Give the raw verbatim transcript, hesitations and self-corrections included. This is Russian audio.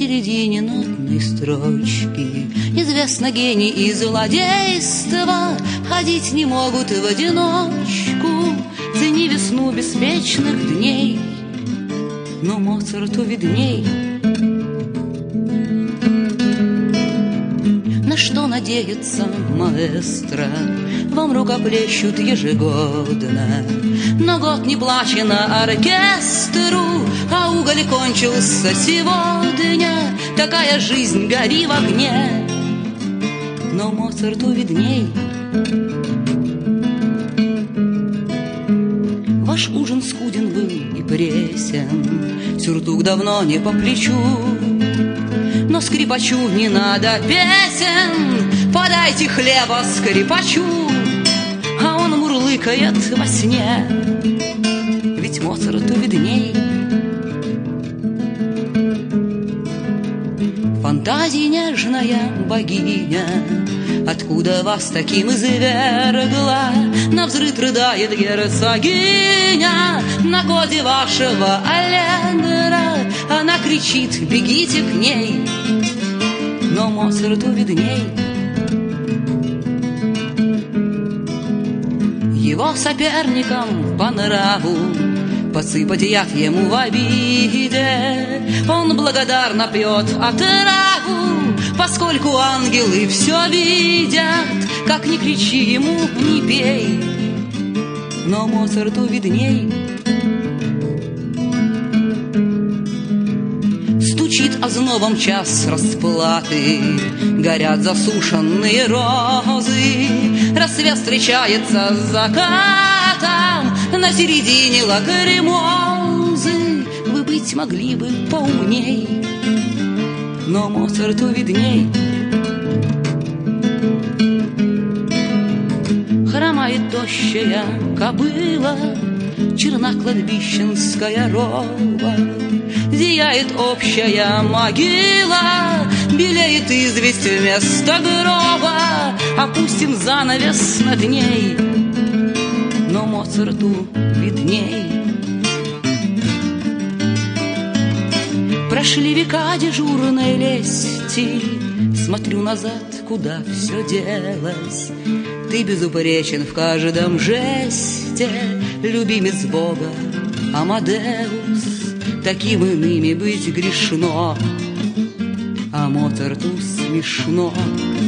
середине нотной строчки. Известно, гений и злодейство ходить не могут в одиночку. Цени весну беспечных дней, но Моцарту видней. На что надеется маэстро? Вам рукоплещут ежегодно, но год не плачено оркестру, а уголь кончился сегодня. Такая жизнь, гори в огне, но Моцарту видней. Ваш ужин скуден был и пресен, сюртук давно не по плечу, но скрипачу не надо песен, подайте хлеба скрипачу. А он мурлыкает во сне, ведь Моцарту видней. Фантазии нежная богиня, откуда вас таким извергла? Навзрыд рыдает герцогиня на годе вашего аллегро. Она кричит: бегите к ней, но Моцарту видней. Его соперникам по нраву посыпать яд ему в обиде. Он благодарно пьет отраву, поскольку ангелы все видят. Как ни кричи ему, ни пей, но Моцарту видней. Стучит ознобом час расплаты, горят засушенные розы. Рассвет встречается с закатом на середине лакримозы. Вы быть могли бы поумней, но Моцарту видней. Хромает тощая кобыла, черна кладбищенская рова. Зияет общая могила, белеет известь вместо гроба. Опустим занавес над ней, но Моцарту видней. Прошли века дежурной лести, смотрю назад, куда все делось. Ты безупречен в каждом жесте, любимец Бога Амадеус. Таким иными быть грешно, а Моцарту смешно.